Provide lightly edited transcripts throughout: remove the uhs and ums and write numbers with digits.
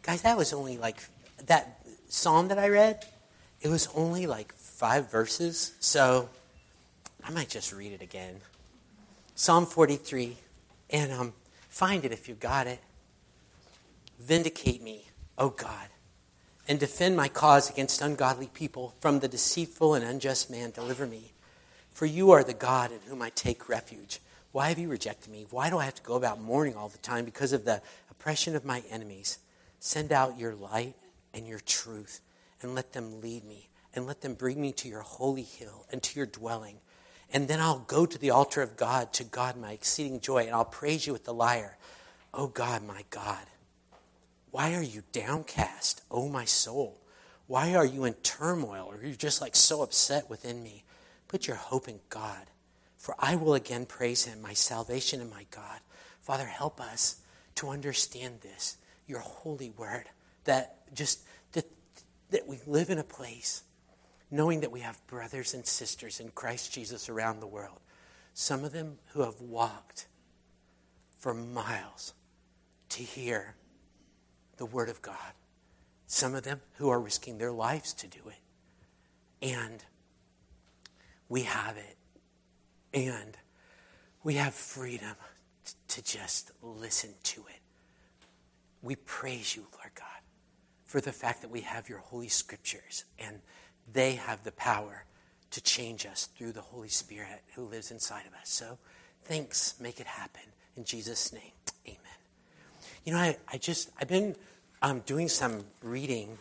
Guys, that was only like, that psalm that I read, it was only like 5 verses, so I might just read it again. Psalm 43, and find it if you got it. Vindicate me, O God, and defend my cause against ungodly people. From the deceitful and unjust man, deliver me. For you are the God in whom I take refuge. Why have you rejected me? Why do I have to go about mourning all the time because of the oppression of my enemies? Send out your light and your truth, and let them lead me, and let them bring me to your holy hill and to your dwelling. And then I'll go to the altar of God, to God my exceeding joy, and I'll praise you with the lyre. O God, my God, why are you downcast, O my soul? Why are you in turmoil, or you're just like so upset within me? Put your hope in God, for I will again praise him, my salvation and my God. Father, help us to understand this, your holy word, that we live in a place knowing that we have brothers and sisters in Christ Jesus around the world. Some of them who have walked for miles to hear the word of God. Some of them who are risking their lives to do it. And we have it. And we have freedom to just listen to it. We praise you, Lord God, for the fact that we have your holy scriptures, and they have the power to change us through the Holy Spirit who lives inside of us. So thanks. Make it happen. In Jesus' name, amen. You know, I've been doing some reading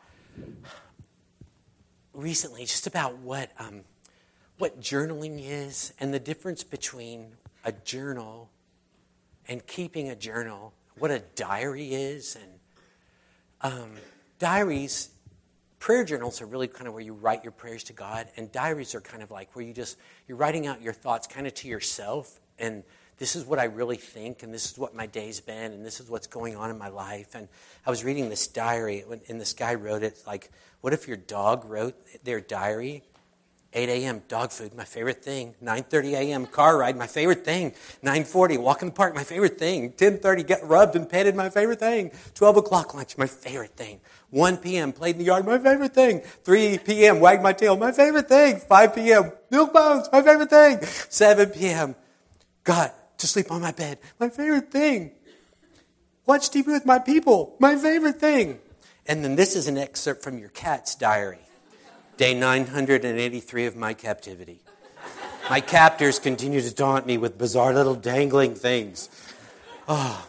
recently just about what journaling is and the difference between a journal and keeping a journal, what a diary is. And diaries, prayer journals are really kind of where you write your prayers to God, and diaries are kind of like where you're writing out your thoughts kind of to yourself, and this is what I really think, and this is what my day's been, and this is what's going on in my life. And I was reading this diary, and this guy wrote it like, what if your dog wrote their diary? 8 a.m., dog food, my favorite thing. 9:30 a.m., car ride, my favorite thing. 9:40, walk in the park, my favorite thing. 10:30, get rubbed and petted, my favorite thing. 12 o'clock, lunch, my favorite thing. 1 p.m., played in the yard, my favorite thing. 3 p.m., wagged my tail, my favorite thing. 5 p.m., milk bones, my favorite thing. 7 p.m., got to sleep on my bed, my favorite thing. Watch TV with my people, my favorite thing. And then this is an excerpt from your cat's diary. Day 983 of my captivity. My captors continue to taunt me with bizarre little dangling things. Oh.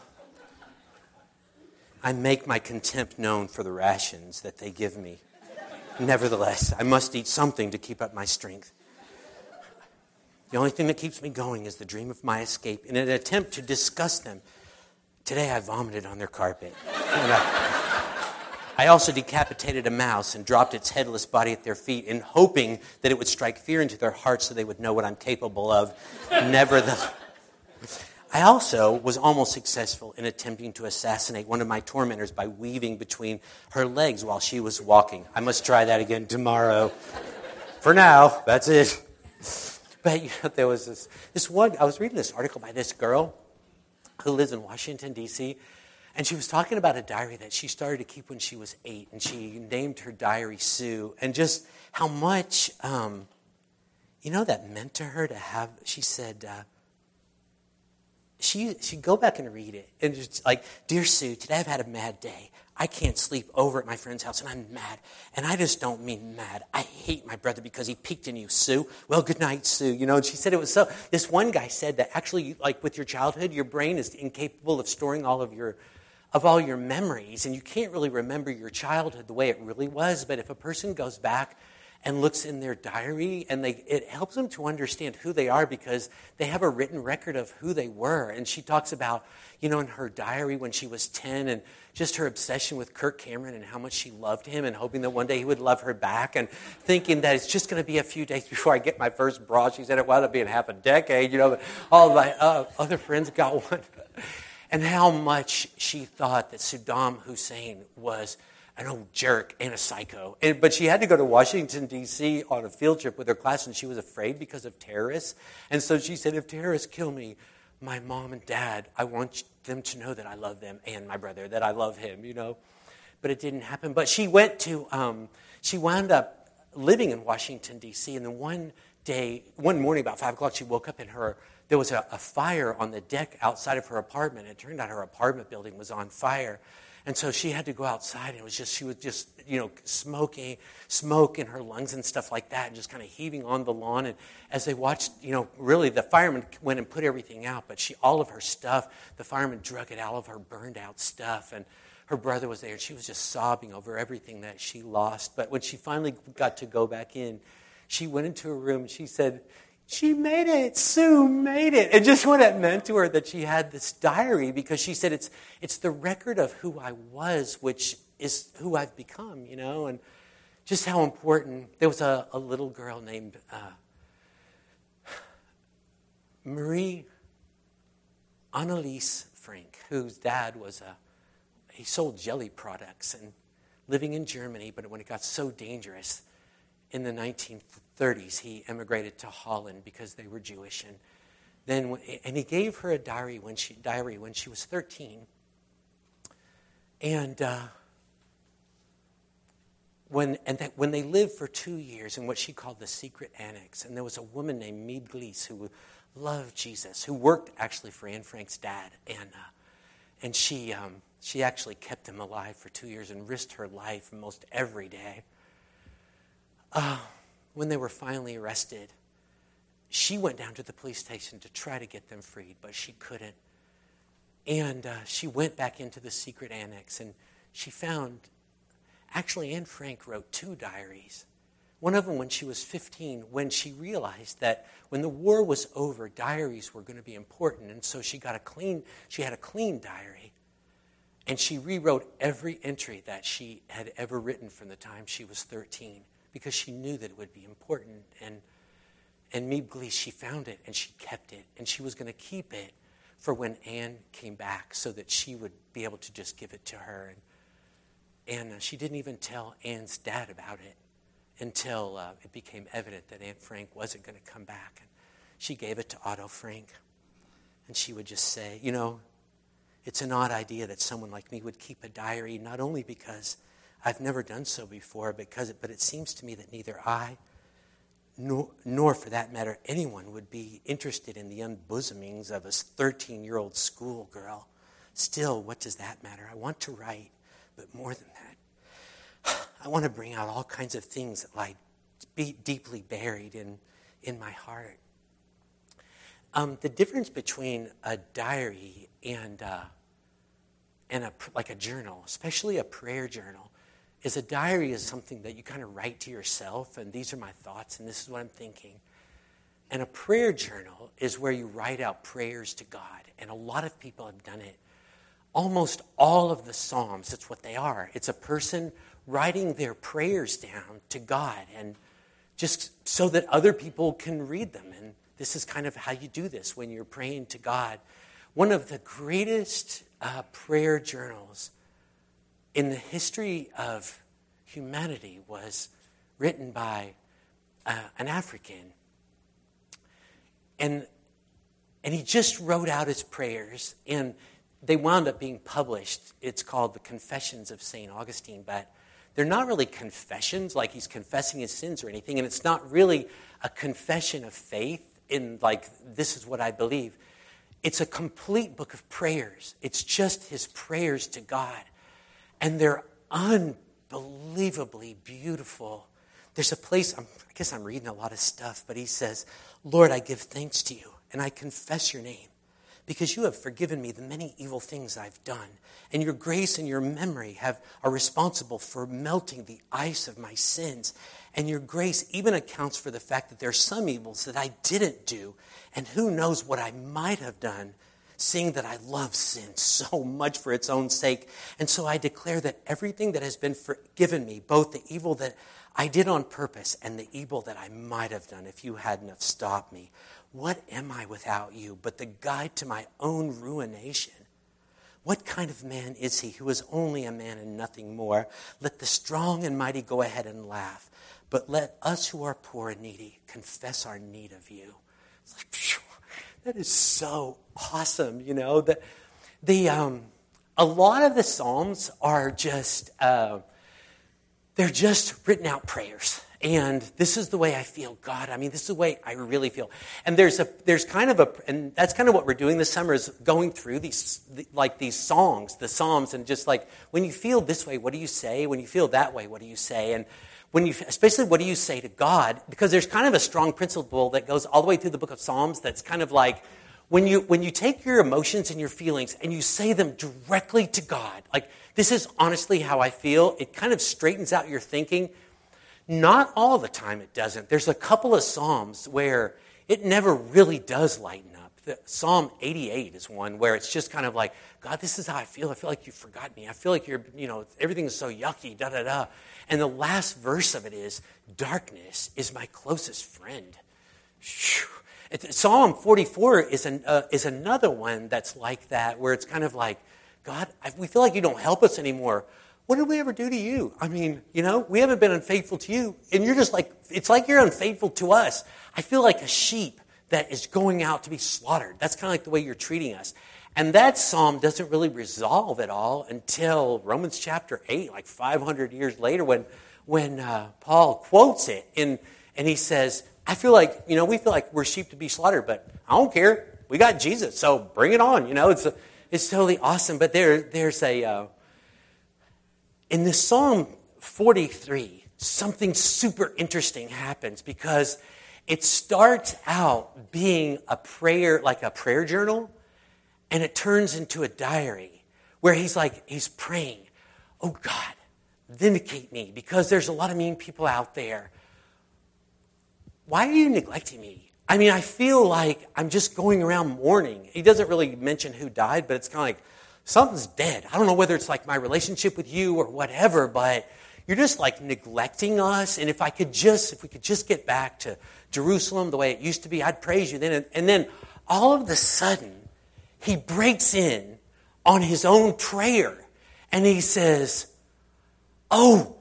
I make my contempt known for the rations that they give me. Nevertheless, I must eat something to keep up my strength. The only thing that keeps me going is the dream of my escape. In an attempt to discuss them, today I vomited on their carpet. I also decapitated a mouse and dropped its headless body at their feet in hoping that it would strike fear into their hearts so they would know what I'm capable of. Nevertheless, I also was almost successful in attempting to assassinate one of my tormentors by weaving between her legs while she was walking. I must try that again tomorrow. For now, that's it. But there was this one, I was reading this article by this girl who lives in Washington, D.C., and she was talking about a diary that she started to keep when she was 8, and she named her diary Sue, and just how much, that meant to her to have, she said, she'd go back and read it, and just like, Dear Sue, today I've had a mad day. I can't sleep over at my friend's house, and I'm mad. And I just don't mean mad. I hate my brother because he peeked in you, Sue. Well, good night, Sue. And she said it was so, this one guy said that actually, like with your childhood, your brain is incapable of storing all your memories, and you can't really remember your childhood the way it really was. But if a person goes back and looks in their diary, and it helps them to understand who they are because they have a written record of who they were. And she talks about, in her diary when she was 10, and just her obsession with Kirk Cameron and how much she loved him, and hoping that one day he would love her back, and thinking that it's just going to be a few days before I get my first bra. She said it wound up being half a decade, but all of my other friends got one. And how much she thought that Saddam Hussein was an old jerk and a psycho. But she had to go to Washington, D.C. on a field trip with her class, and she was afraid because of terrorists. And so she said, if terrorists kill me, my mom and dad, I want them to know that I love them, and my brother, that I love him, but it didn't happen. But she wound up living in Washington, D.C., and then one morning about 5 o'clock, she woke up and there was a fire on the deck outside of her apartment. It turned out her apartment building was on fire. And so she had to go outside, and she was just, smoke in her lungs and stuff like that, and just kind of heaving on the lawn. And as they watched, really the firemen went and put everything out, but all of her stuff, the firemen drug it out of her burned out stuff. And her brother was there, and she was just sobbing over everything that she lost. But when she finally got to go back in, she went into her room, and she said, "She made it. Sue made it." And just what it meant to her that she had this diary, because she said it's the record of who I was, which is who I've become, and just how important. There was a little girl named Marie Annalise Frank, whose dad he sold jelly products and living in Germany, but when it got so dangerous in the 1930s, he emigrated to Holland because they were Jewish, and he gave her a diary when she was 13, and when they lived for 2 years in what she called the secret annex, and there was a woman named Mieb Glees who loved Jesus, who worked actually for Anne Frank's dad, and she actually kept him alive for 2 years and risked her life most every day. When they were finally arrested, she went down to the police station to try to get them freed, but she couldn't. And she went back into the secret annex, and she found, actually Anne Frank wrote 2 diaries. One of them when she was 15, when she realized that when the war was over, diaries were going to be important, and so she had a clean diary, and she rewrote every entry that she had ever written from the time she was 13. Because she knew that it would be important. And Mieb Glees, she found it, and she kept it. And she was going to keep it for when Anne came back so that she would be able to just give it to her. And she didn't even tell Anne's dad about it until it became evident that Anne Frank wasn't going to come back. And she gave it to Otto Frank. And she would just say, it's an odd idea that someone like me would keep a diary, not only because I've never done so before, but it seems to me that neither I, nor for that matter anyone, would be interested in the unbosomings of a 13-year-old schoolgirl. Still, what does that matter? I want to write, but more than that, I want to bring out all kinds of things that lie deeply buried in my heart. The difference between a diary and a journal, especially a prayer journal, is a diary is something that you kind of write to yourself, and these are my thoughts, and this is what I'm thinking. And a prayer journal is where you write out prayers to God, and a lot of people have done it. Almost all of the Psalms, that's what they are. It's a person writing their prayers down to God, and just so that other people can read them. And this is kind of how you do this when you're praying to God. One of the greatest prayer journals in the history of humanity was written by an African. And he just wrote out his prayers, and they wound up being published. It's called The Confessions of St. Augustine, but they're not really confessions, like he's confessing his sins or anything, and it's not really a confession of faith in like, this is what I believe. It's a complete book of prayers. It's just his prayers to God. And they're unbelievably beautiful. There's a place, I guess I'm reading a lot of stuff, but he says, "Lord, I give thanks to you, and I confess your name, because you have forgiven me the many evil things I've done, and your grace and your memory are responsible for melting the ice of my sins, and your grace even accounts for the fact that there are some evils that I didn't do, and who knows what I might have done, seeing that I love sin so much for its own sake. And so I declare that everything that has been forgiven me, both the evil that I did on purpose and the evil that I might have done if you hadn't have stopped me. What am I without you but the guide to my own ruination? What kind of man is he who is only a man and nothing more? Let the strong and mighty go ahead and laugh, but let us who are poor and needy confess our need of you." It's like, phew, that is so awesome, you know. a lot of the Psalms are just, they're just written out prayers. And this is the way I feel, God. I mean, this is the way I really feel. And and that's kind of what we're doing this summer is going through these songs, the Psalms, and just like, when you feel this way, what do you say? When you feel that way, what do you say? And especially what do you say to God? Because there's kind of a strong principle that goes all the way through the book of Psalms that's kind of like, when you take your emotions and your feelings and you say them directly to God, like, this is honestly how I feel, it kind of straightens out your thinking. Not all the time it doesn't. There's a couple of Psalms where it never really does lighten up. Psalm 88 is one where it's just kind of like, God, this is how I feel. I feel like you forgot me. I feel like everything is so yucky, da-da-da. And the last verse of it is, darkness is my closest friend. Psalm 44 is another one that's like that, where it's kind of like, God, we feel like you don't help us anymore. What did we ever do to you? I mean, we haven't been unfaithful to you. And you're just like, it's like you're unfaithful to us. I feel like a sheep that is going out to be slaughtered. That's kind of like the way you're treating us. And that psalm doesn't really resolve at all until Romans chapter 8, like 500 years later, when Paul quotes it. And he says, I feel like, we feel like we're sheep to be slaughtered, but I don't care. We got Jesus, so bring it on. It's totally awesome. But there's in this Psalm 43, something super interesting happens because it starts out being a prayer, like a prayer journal, and it turns into a diary where he's praying, oh God, vindicate me, because there's a lot of mean people out there. Why are you neglecting me? I mean, I feel like I'm just going around mourning. He doesn't really mention who died, but it's kind of like, something's dead. I don't know whether it's like my relationship with you or whatever, but you're just like neglecting us. And if we could just get back to Jerusalem the way it used to be, I'd praise you then. And then all of a sudden, he breaks in on his own prayer and he says, oh,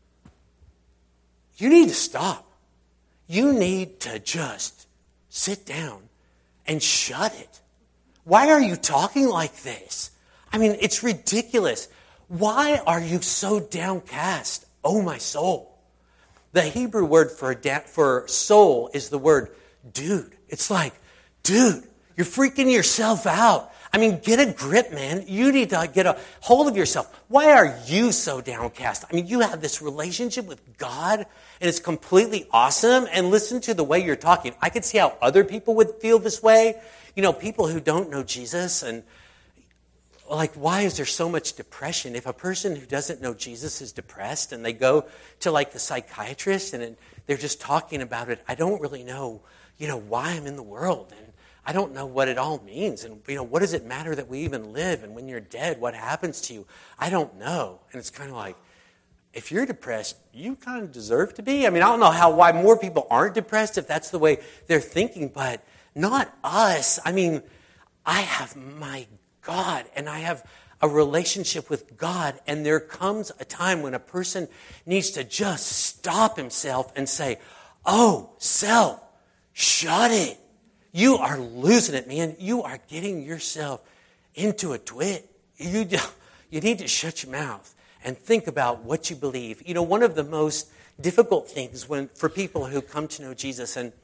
you need to stop. You need to just sit down and shut it. Why are you talking like this? I mean, it's ridiculous. Why are you so downcast, oh my soul? The Hebrew word for soul is the word dude. It's like, dude, you're freaking yourself out. I mean, get a grip, man. You need to get a hold of yourself. Why are you so downcast? I mean, you have this relationship with God, and it's completely awesome. And listen to the way you're talking. I could see how other people would feel this way. People who don't know Jesus, and like, why is there so much depression? If a person who doesn't know Jesus is depressed and they go to like the psychiatrist and they're just talking about it, I don't really know, why I'm in the world. And I don't know what it all means. And, what does it matter that we even live? And when you're dead, what happens to you? I don't know. And it's kind of like, if you're depressed, you kind of deserve to be. I mean, I don't know why more people aren't depressed if that's the way they're thinking, but not us. I mean, I have my God, and I have a relationship with God, and there comes a time when a person needs to just stop himself and say, oh, self, shut it. You are losing it, man. You are getting yourself into a twit. You need to shut your mouth and think about what you believe. One of the most difficult things for people who come to know Jesus, and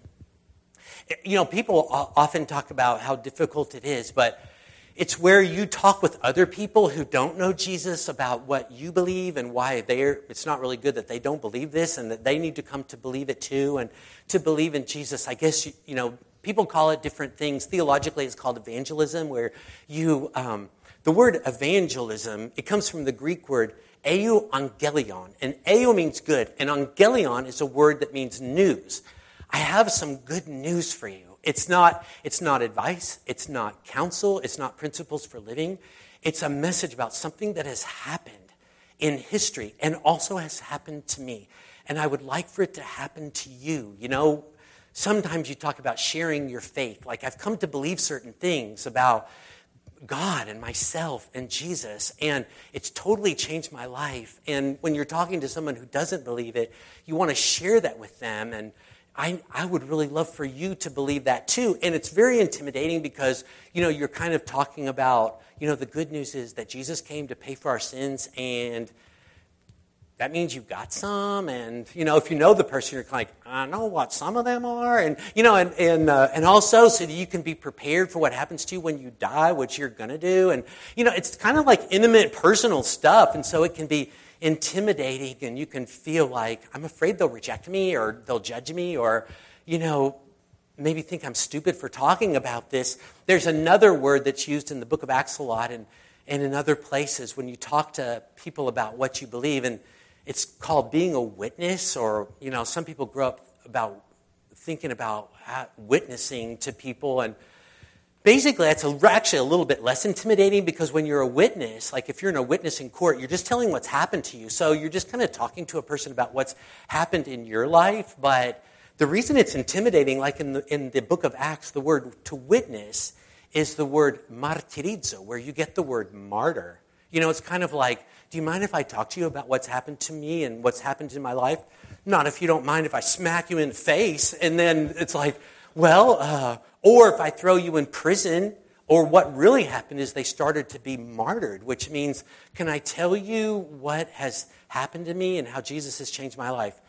people often talk about how difficult it is, but it's where you talk with other people who don't know Jesus about what you believe and why it's not really good that they don't believe this and that they need to come to believe it too and to believe in Jesus. I guess, people call it different things. Theologically, it's called evangelism, where the word evangelism, it comes from the Greek word euangelion. And eu means good, and angelion is a word that means news. I have some good news for you. It's not advice. It's not counsel. It's not principles for living. It's a message about something that has happened in history and also has happened to me. And I would like for it to happen to you. Sometimes you talk about sharing your faith. Like, I've come to believe certain things about God and myself and Jesus, and it's totally changed my life. And when you're talking to someone who doesn't believe it, you want to share that with them. And I would really love for you to believe that too. And it's very intimidating because, you're kind of talking about, the good news is that Jesus came to pay for our sins, and that means you've got some. And, if you know the person, you're kind of like, I know what some of them are. And, and also so that you can be prepared for what happens to you when you die, what you're going to do. And, it's kind of like intimate, personal stuff. And so it can be intimidating, and you can feel like, I'm afraid they'll reject me, or they'll judge me, or, maybe think I'm stupid for talking about this. There's another word that's used in the book of Acts a lot and in other places when you talk to people about what you believe, and it's called being a witness, or, some people grow up about thinking about witnessing to people, and basically, that's actually a little bit less intimidating, because when you're a witness, like if you're in a witness in court, you're just telling what's happened to you. So you're just kind of talking to a person about what's happened in your life. But the reason it's intimidating, like in the book of Acts, the word to witness is the word martirizo, where you get the word martyr. It's kind of like, do you mind if I talk to you about what's happened to me and what's happened in my life? Not if you don't mind if I smack you in the face. And then it's like, well, or if I throw you in prison, or what really happened is they started to be martyred, which means, can I tell you what has happened to me and how Jesus has changed my life?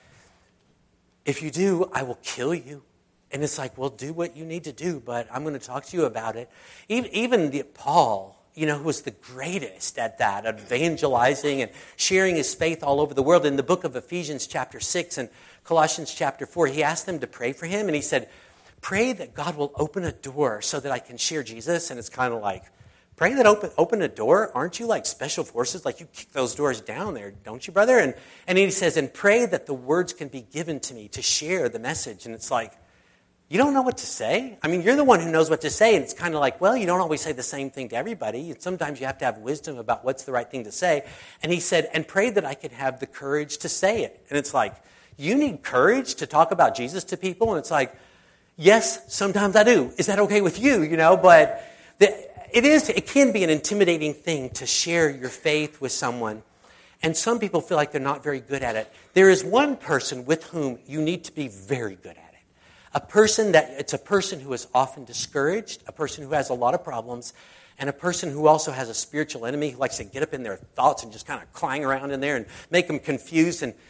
If you do, I will kill you. And it's like, well, do what you need to do, but I'm going to talk to you about it. Even Paul, who was the greatest at that, evangelizing and sharing his faith all over the world. In the book of Ephesians chapter 6 and Colossians chapter 4, he asked them to pray for him, and he said, pray that God will open a door so that I can share Jesus. And it's kind of like, pray that open a door? Aren't you like special forces? Like you kick those doors down there, don't you, brother? And he says, and pray that the words can be given to me to share the message. And it's like, you don't know what to say? I mean, you're the one who knows what to say. And it's kind of like, well, you don't always say the same thing to everybody. Sometimes you have to have wisdom about what's the right thing to say. And he said, and pray that I could have the courage to say it. And it's like, you need courage to talk about Jesus to people? And it's like, yes, sometimes I do. Is that okay with you? But it can be an intimidating thing to share your faith with someone. And some people feel like they're not very good at it. There is one person with whom you need to be very good at it. It's a person who is often discouraged, a person who has a lot of problems, and a person who also has a spiritual enemy who likes to get up in their thoughts and just kind of clang around in there and make them confused. And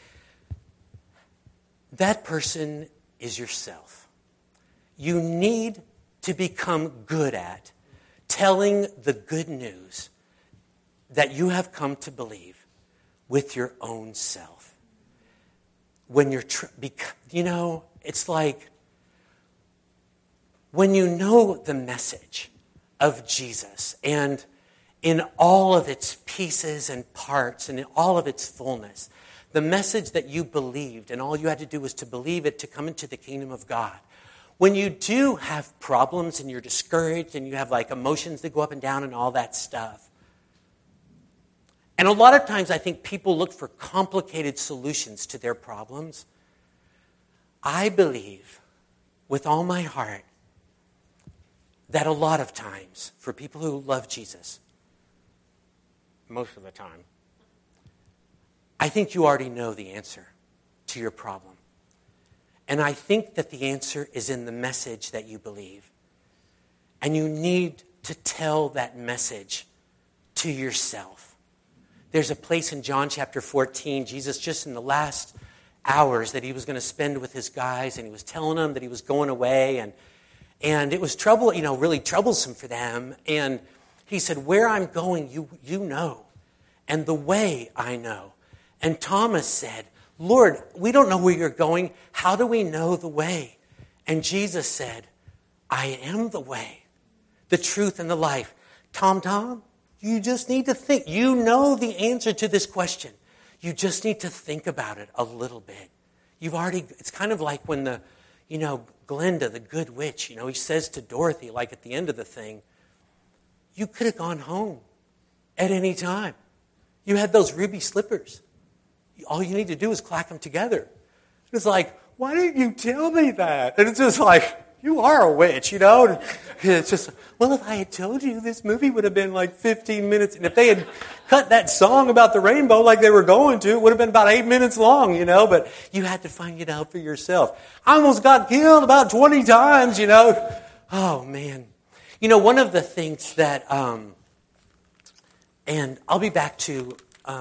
that person is yourself. You need to become good at telling the good news that you have come to believe with your own self. When you're, it's like when you know the message of Jesus and in all of its pieces and parts and in all of its fullness, the message that you believed, and all you had to do was to believe it to come into the kingdom of God. When you do have problems and you're discouraged and you have like emotions that go up and down and all that stuff, and a lot of times I think people look for complicated solutions to their problems. I believe with all my heart that a lot of times for people who love Jesus, most of the time, I think you already know the answer to your problem. And I think that the answer is in the message that you believe. And you need to tell that message to yourself. There's a place in John chapter 14, Jesus just in the last hours that he was going to spend with his guys, and he was telling them that he was going away, and it was really troublesome for them. And he said, where I'm going, you know, and the way I know. And Thomas said, Lord, we don't know where you're going. How do we know the way? And Jesus said, I am the way, the truth, and the life. Tom, you just need to think. You know the answer to this question. You just need to think about it a little bit. It's kind of like when Glinda, the good witch, he says to Dorothy, like at the end of the thing, you could have gone home at any time. You had those ruby slippers. All you need to do is clack them together. It's like, why didn't you tell me that? And it's just like, you are a witch, you know? It's just, well, if I had told you, this movie would have been like 15 minutes. And if they had cut that song about the rainbow like they were going to, it would have been about 8 minutes long, you know? But you had to find it out for yourself. I almost got killed about 20 times, you know? Oh, man. You know, one of the things that, and I'll be back to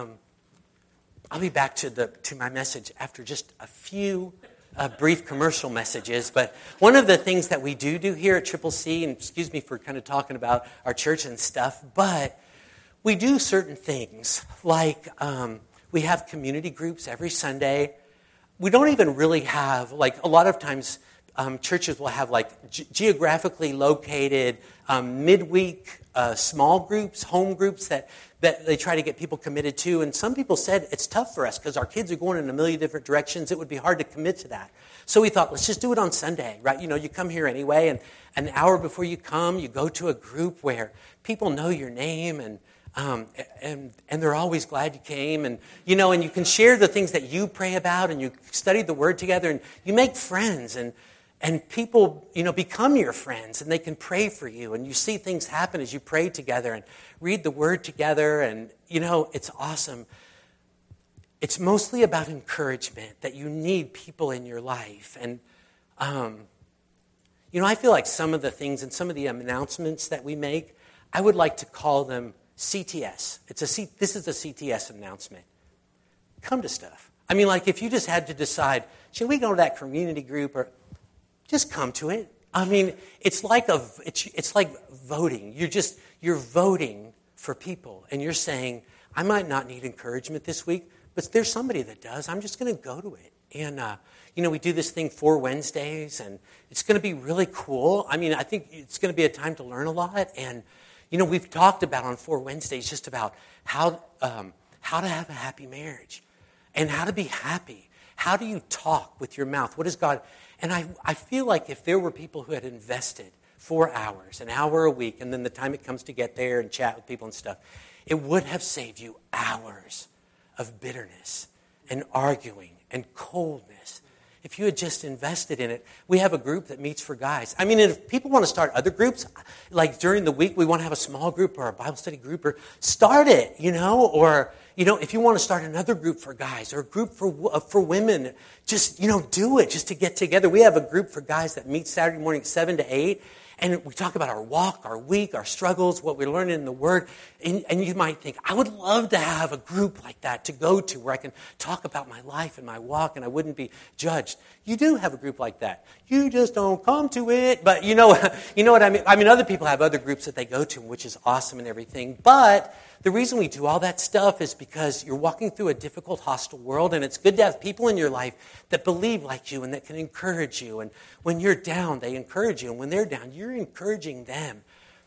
my message after just a few brief commercial messages. But one of the things that we do here at Triple C, and excuse me for kind of talking about our church and stuff, but we do certain things like we have community groups every Sunday. We don't even really have, like a lot of times churches will have like geographically located midweek small groups, home groups that they try to get people committed to. And some people said it's tough for us because our kids are going in a million different directions. It would be hard to commit to that. So we thought, let's just do it on Sunday, right? You know, you come here anyway, and an hour before you come, you go to a group where people know your name and they're always glad you came, and you know, and you can share the things that you pray about, and you study the Word together, and you make friends, and people, you know, become your friends, and they can pray for you, and you see things happen as you pray together and read the Word together, and, you know, it's awesome. It's mostly about encouragement, that you need people in your life. And, you know, I feel like some of the things and some of the announcements that we make, I would like to call them CTS. This is a CTS announcement. Come to stuff. I mean, like, if you just had to decide, should we go to that community group, or just come to it. I mean, it's like voting. You're voting for people, and you're saying, I might not need encouragement this week, but there's somebody that does. I'm just going to go to it. And you know, we do this thing 4 Wednesdays, and it's going to be really cool. I mean, I think it's going to be a time to learn a lot. And you know, we've talked about on 4 Wednesdays just about how to have a happy marriage, and how to be happy. How do you talk with your mouth? What is God? And I feel like if there were people who had invested 4 hours, an hour a week, and then the time it comes to get there and chat with people and stuff, it would have saved you hours of bitterness and arguing and coldness. If you had just invested in it. We have a group that meets for guys. I mean, if people want to start other groups, like during the week we want to have a small group or a Bible study group, or start it, you know, or, you know, if you want to start another group for guys or a group for women, just, you know, do it just to get together. We have a group for guys that meets Saturday morning 7 to 8. And we talk about our walk, our week, our struggles, what we're learning in the Word. And you might think, I would love to have a group like that to go to where I can talk about my life and my walk and I wouldn't be judged. You do have a group like that. You just don't come to it. But you know what I mean? I mean, other people have other groups that they go to, which is awesome and everything. But the reason we do all that stuff is because you're walking through a difficult, hostile world, and it's good to have people in your life that believe like you and that can encourage you. And when you're down, they encourage you. And when they're down, you're encouraging them.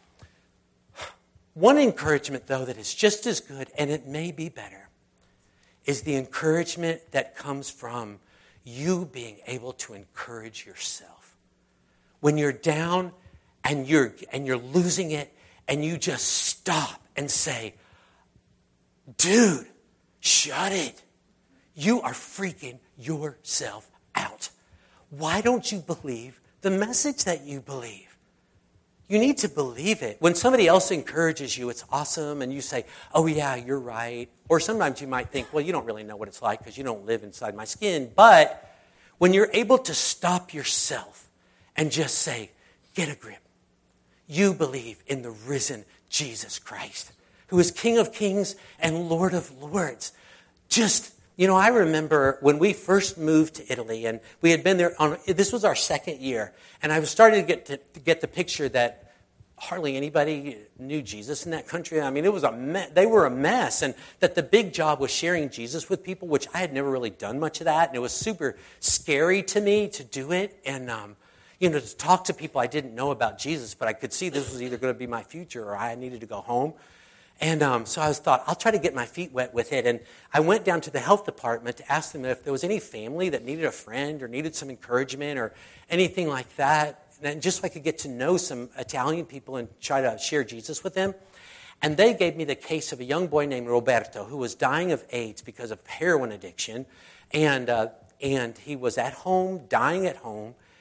One encouragement, though, that is just as good, and it may be better, is the encouragement that comes from you being able to encourage yourself. When you're down and you're losing it, and you just stop and say, dude, shut it. You are freaking yourself out. Why don't you believe the message that you believe? You need to believe it. When somebody else encourages you, it's awesome, and you say, oh yeah, you're right. Or sometimes you might think, well, you don't really know what it's like because you don't live inside my skin. But when you're able to stop yourself and just say, get a grip. You believe in the risen Jesus Christ, who is King of Kings and Lord of Lords. Just, you know, I remember when we first moved to Italy, and we had been there this was our second year, and I was starting to get the picture that hardly anybody knew Jesus in that country. I mean, it was they were a mess, and that the big job was sharing Jesus with people, which I had never really done much of that, and it was super scary to me to do it, and you know, to talk to people I didn't know about Jesus, but I could see this was either going to be my future or I needed to go home. And so I thought, I'll try to get my feet wet with it. And I went down to the health department to ask them if there was any family that needed a friend or needed some encouragement or anything like that. And just so I could get to know some Italian people and try to share Jesus with them. And they gave me the case of a young boy named Roberto who was dying of AIDS because of heroin addiction. And he was at home, dying at home.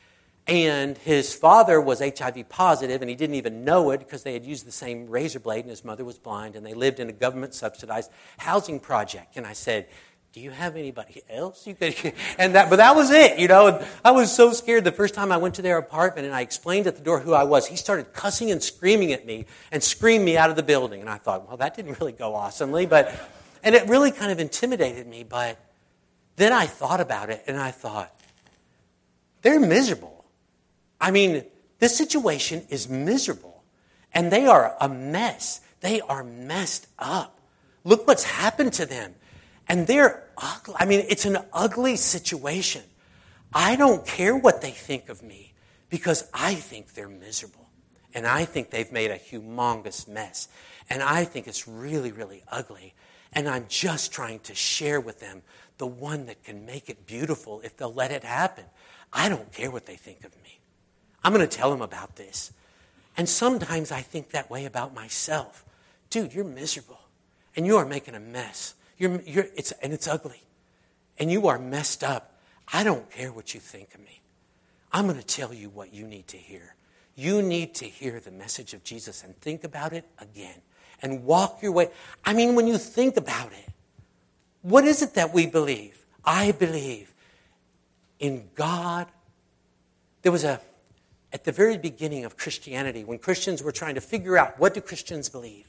And his father was HIV positive, and he didn't even know it because they had used the same razor blade, and his mother was blind, and they lived in a government-subsidized housing project. And I said, do you have anybody else you could? But that was it, you know. And I was so scared the first time I went to their apartment, and I explained at the door who I was. He started cussing and screaming at me and screamed me out of the building. And I thought, well, that didn't really go awesomely, and it really kind of intimidated me. But then I thought about it, and I thought, they're miserable. I mean, this situation is miserable, and they are a mess. They are messed up. Look what's happened to them. And they're ugly. I mean, it's an ugly situation. I don't care what they think of me because I think they're miserable. And I think they've made a humongous mess. And I think it's really, really ugly. And I'm just trying to share with them the one that can make it beautiful if they'll let it happen. I don't care what they think of me. I'm going to tell them about this. And sometimes I think that way about myself. Dude, you're miserable. And you are making a mess. It's ugly. And you are messed up. I don't care what you think of me. I'm going to tell you what you need to hear. You need to hear the message of Jesus and think about it again. And walk your way. I mean, when you think about it, what is it that we believe? I believe in God. There was at the very beginning of Christianity, when Christians were trying to figure out what do Christians believe,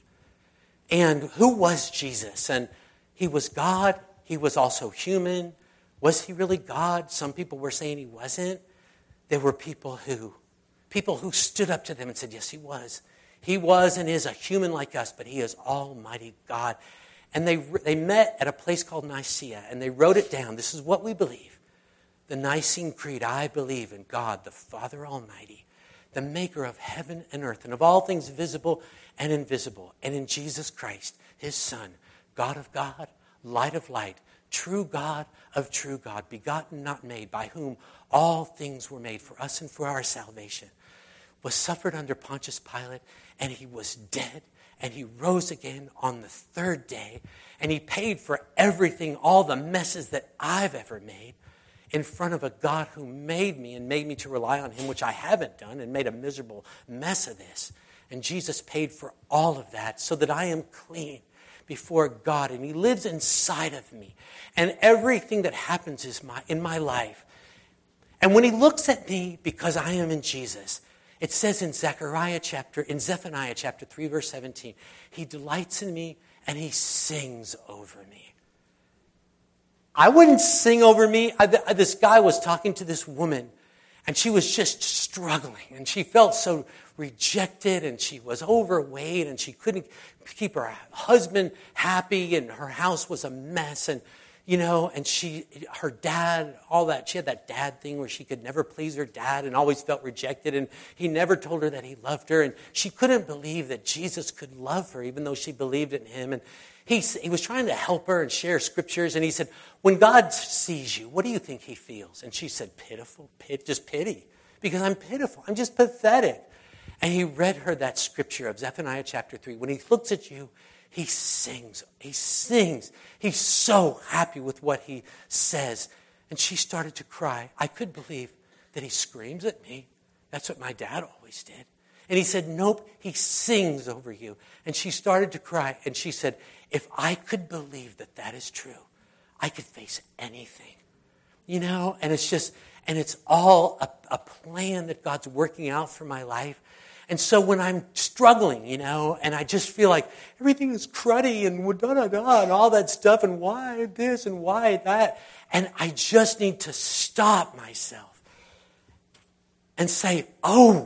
and who was Jesus? And he was God. He was also human. Was he really God? Some people were saying he wasn't. There were people who stood up to them and said, yes, he was. He was and is a human like us, but he is Almighty God. And they met at a place called Nicaea, and they wrote it down. This is what we believe. The Nicene Creed, I believe in God, the Father Almighty, the maker of heaven and earth, and of all things visible and invisible, and in Jesus Christ, his Son, God of God, light of light, true God of true God, begotten, not made, by whom all things were made for us and for our salvation, was suffered under Pontius Pilate, and he was dead, and he rose again on the third day, and he paid for everything, all the messes that I've ever made, in front of a God who made me and made me to rely on him, which I haven't done, and made a miserable mess of this. And Jesus paid for all of that so that I am clean before God, and he lives inside of me. And everything that happens is in my life. And when he looks at me, because I am in Jesus, it says in Zephaniah chapter 3, verse 17, he delights in me and he sings over me. I wouldn't sing over me. This guy was talking to this woman, and she was just struggling, and she felt so rejected, and she was overweight, and she couldn't keep her husband happy, and her house was a mess, and her dad, all that. She had that dad thing where she could never please her dad and always felt rejected, and he never told her that he loved her, and she couldn't believe that Jesus could love her, even though she believed in him. And he was trying to help her and share scriptures, and he said, when God sees you, what do you think he feels? And she said, pitiful, just pity, because I'm pitiful. I'm just pathetic. And he read her that scripture of Zephaniah chapter 3. When he looks at you, he sings. He sings. He's so happy with what he says. And she started to cry. I could believe that he screams at me. That's what my dad always did. And he said, nope, he sings over you. And she started to cry. And she said, if I could believe that that is true, I could face anything. And it's all a plan that God's working out for my life. And so when I'm struggling, and I just feel like everything is cruddy and da-da-da and all that stuff, and why this and why that, and I just need to stop myself and say, oh,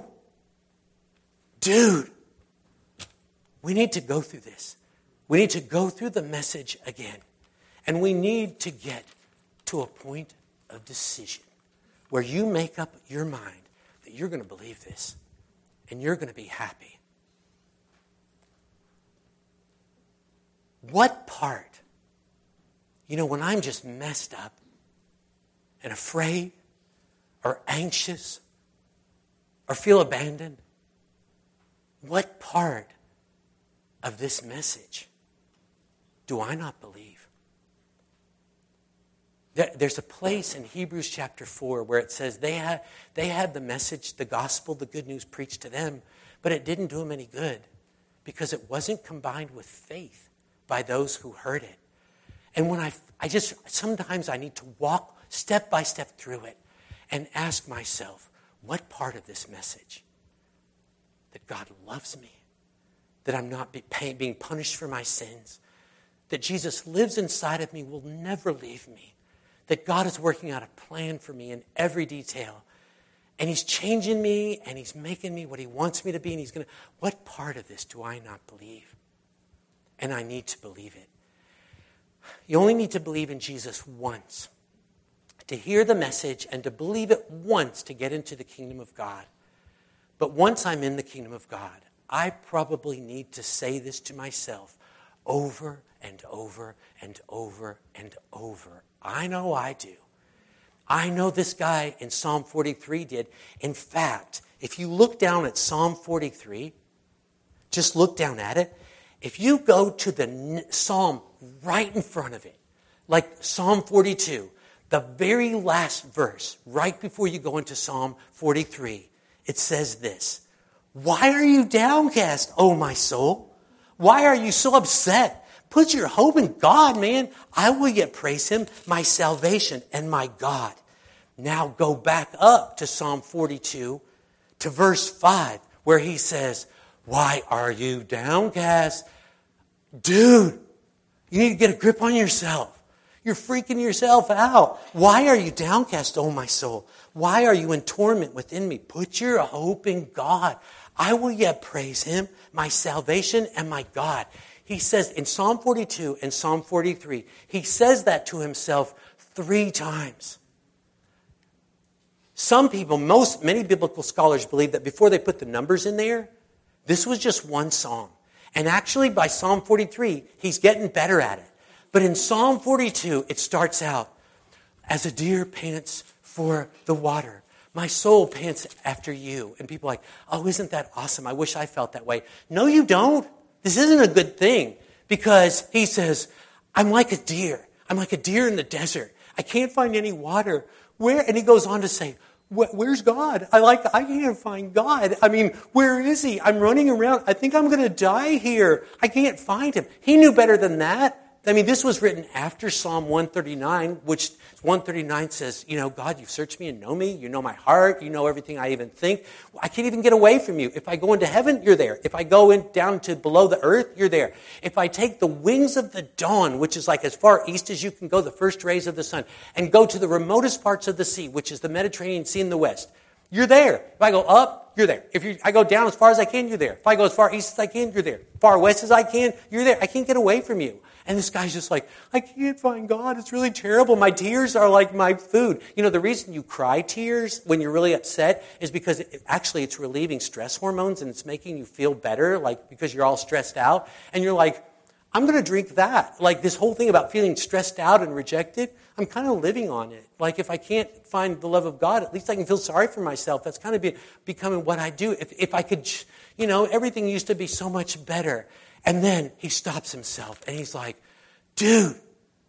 dude, we need to go through this. We need to go through the message again. And we need to get to a point of decision where you make up your mind that you're going to believe this. And you're going to be happy. What part? When I'm just messed up and afraid or anxious or feel abandoned, what part of this message do I not believe? There's a place in Hebrews chapter 4 where it says they had the message, the gospel, the good news preached to them, but it didn't do them any good because it wasn't combined with faith by those who heard it. And when sometimes I need to walk step by step through it and ask myself, what part of this message? That God loves me, that I'm not being punished for my sins, that Jesus lives inside of me, will never leave me, that God is working out a plan for me in every detail, and he's changing me, and he's making me what he wants me to be, and what part of this do I not believe? And I need to believe it. You only need to believe in Jesus once, to hear the message and to believe it once to get into the kingdom of God. But once I'm in the kingdom of God, I probably need to say this to myself over and over and over and over. I know I do. I know this guy in Psalm 43 did. In fact, if you look down at Psalm 43, just look down at it. If you go to the psalm right in front of it, like Psalm 42, the very last verse, right before you go into Psalm 43, it says this: "Why are you downcast, O my soul? Why are you so upset? Put your hope in God, man. I will yet praise him, my salvation and my God." Now go back up to Psalm 42 to verse 5, where he says, "Why are you downcast?" Dude, you need to get a grip on yourself. You're freaking yourself out. Why are you downcast, O my soul? Why are you in torment within me? Put your hope in God. I will yet praise him, my salvation and my God. He says in Psalm 42 and Psalm 43, he says that to himself 3 times. Some people, many biblical scholars believe that before they put the numbers in there, this was just one psalm. And actually by Psalm 43, he's getting better at it. But in Psalm 42, it starts out, "As a deer pants for the water, my soul pants after you." And people are like, "Oh, isn't that awesome? I wish I felt that way." No, you don't. This isn't a good thing, because he says, "I'm like a deer. I'm like a deer in the desert. I can't find any water." Where? And he goes on to say, "Where's God? I can't find God. I mean, where is he? I'm running around. I think I'm going to die here. I can't find him." He knew better than that. I mean, this was written after Psalm 139, which 139 says, "God, you've searched me and know me. You know my heart. You know everything I even think. I can't even get away from you. If I go into heaven, you're there. If I go down to below the earth, you're there. If I take the wings of the dawn," which is like as far east as you can go, the first rays of the sun, "and go to the remotest parts of the sea," which is the Mediterranean Sea in the west, you're there. If I go up, you're there. I go down as far as I can, you're there. If I go as far east as I can, you're there. Far west as I can, you're there. I can't get away from you. And this guy's just like, "I can't find God. It's really terrible. My tears are like my food." The reason you cry tears when you're really upset is because it's relieving stress hormones and it's making you feel better, because you're all stressed out. And you're like, "I'm going to drink that." This whole thing about feeling stressed out and rejected, I'm kind of living on it. If I can't find the love of God, at least I can feel sorry for myself. That's kind of becoming what I do. If I could, everything used to be so much better. And then he stops himself and he's like, "Dude,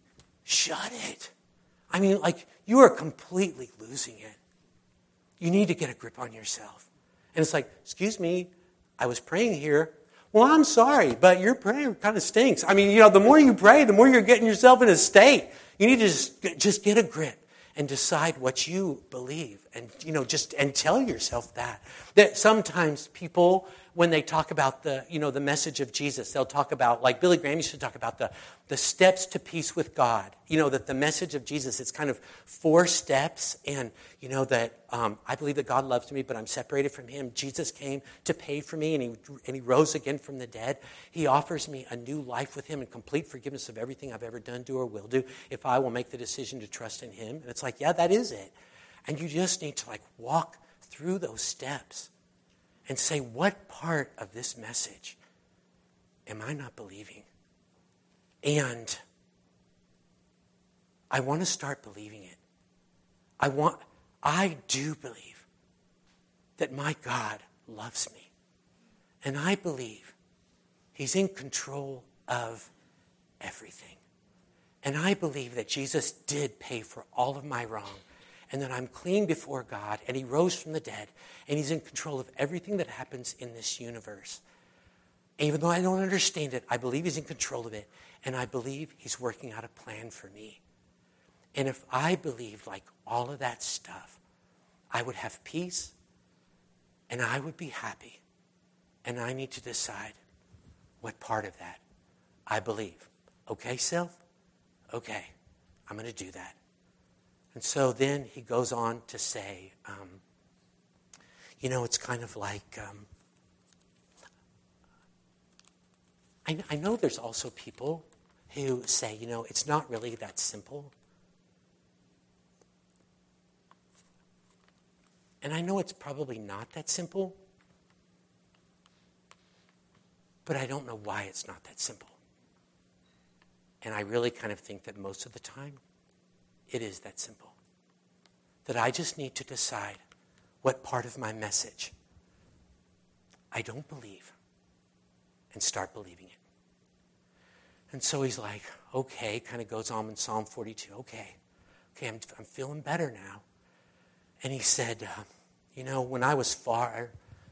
shut it. I mean, you are completely losing it. You need to get a grip on yourself." And it's like, "Excuse me, I was praying here." "Well, I'm sorry, but your prayer kind of stinks. I mean, the more you pray, the more you're getting yourself in a state. You need to just get a grip and decide what you believe, and and tell yourself that sometimes people, when they talk about the message of Jesus, they'll talk about, like Billy Graham used to talk about the steps to peace with God. That the message of Jesus, it's kind of 4 steps, and that I believe that God loves me, but I'm separated from him. Jesus came to pay for me, and he rose again from the dead. He offers me a new life with him and complete forgiveness of everything I've ever done, do, or will do, if I will make the decision to trust in him. And it's like, yeah, that is it. And you just need to walk through those steps and say, what part of this message am I not believing? And I want to start believing it. I do believe that my God loves me. And I believe he's in control of everything. And I believe that Jesus did pay for all of my wrong, and that I'm clean before God, and he rose from the dead, and he's in control of everything that happens in this universe. Even though I don't understand it, I believe he's in control of it, and I believe he's working out a plan for me. And if I believed like all of that stuff, I would have peace, and I would be happy. And I need to decide what part of that I believe. Okay, self? Okay, I'm going to do that. And so then he goes on to say, it's kind of like, I know there's also people who say, it's not really that simple. And I know it's probably not that simple, but I don't know why it's not that simple. And I really kind of think that most of the time, it is that simple. That I just need to decide what part of my message I don't believe and start believing it. And so he's like, okay, kind of goes on in Psalm 42. Okay, I'm feeling better now. And he said, when I was far,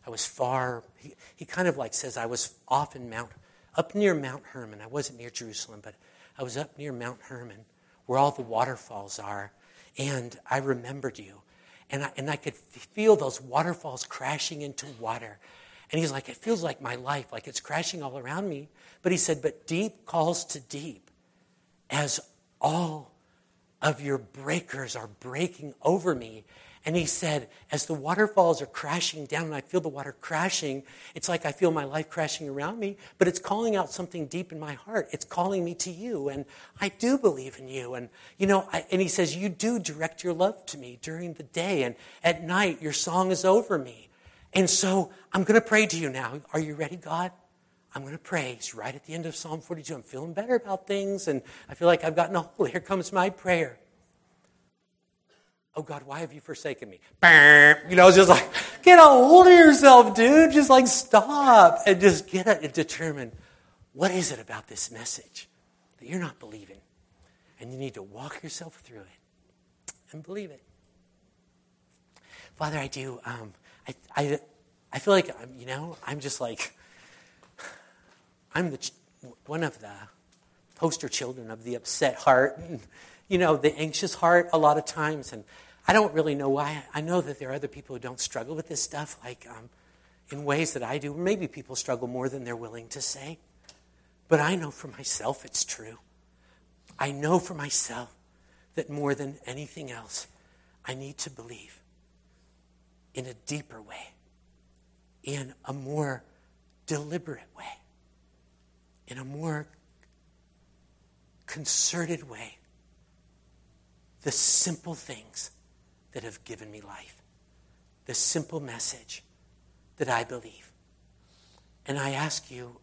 he kind of like says I was up near Mount Hermon. I wasn't near Jerusalem, but I was up near Mount Hermon where all the waterfalls are. And I remembered you. And I could feel those waterfalls crashing into water. And he's like, it feels like my life, like it's crashing all around me. But he said, but deep calls to deep as all of your breakers are breaking over me. And he said, as the waterfalls are crashing down and I feel the water crashing, it's like I feel my life crashing around me, but it's calling out something deep in my heart. It's calling me to you, and I do believe in you. And, and he says, you do direct your love to me during the day, and at night your song is over me. And so I'm going to pray to you now. Are you ready, God? I'm going to pray. It's right at the end of Psalm 42. I'm feeling better about things, and I feel like I've gotten a hold. Here comes my prayer. Oh, God, why have you forsaken me? Just like, get a hold of yourself, dude. Just like stop and just get it and determine what is it about this message that you're not believing. And you need to walk yourself through it and believe it. Father, I do. I feel like, I'm just like, I'm one of the poster children of the upset heart and, the anxious heart a lot of times. And I don't really know why. I know that there are other people who don't struggle with this stuff like in ways that I do. Maybe people struggle more than they're willing to say. But I know for myself it's true. I know for myself that more than anything else, I need to believe in a deeper way, in a more deliberate way, in a more concerted way, the simple things that have given me life, the simple message that I believe. And I ask you,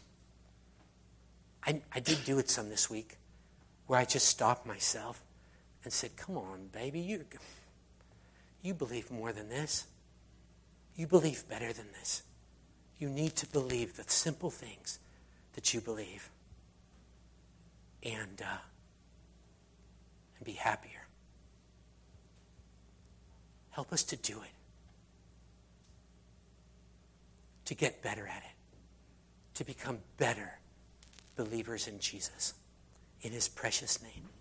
I did do it some this week, where I just stopped myself and said, come on, baby, you believe more than this. You believe better than this. You need to believe the simple things that you believe and be happier. Help us to do it, to get better at it, to become better believers in Jesus. In his precious name.